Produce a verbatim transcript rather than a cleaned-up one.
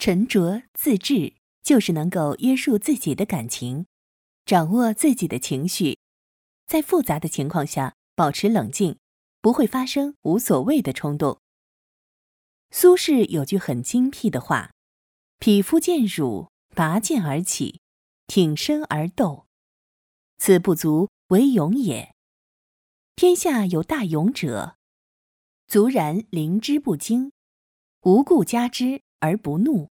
沉着自制，就是能够约束自己的感情，掌握自己的情绪，在复杂的情况下保持冷静，不会发生无所谓的冲动。苏轼有句很精辟的话：匹夫见辱，拔剑而起，挺身而斗，此不足为勇也。天下有大勇者，卒然临之不惊，无故加之而不怒。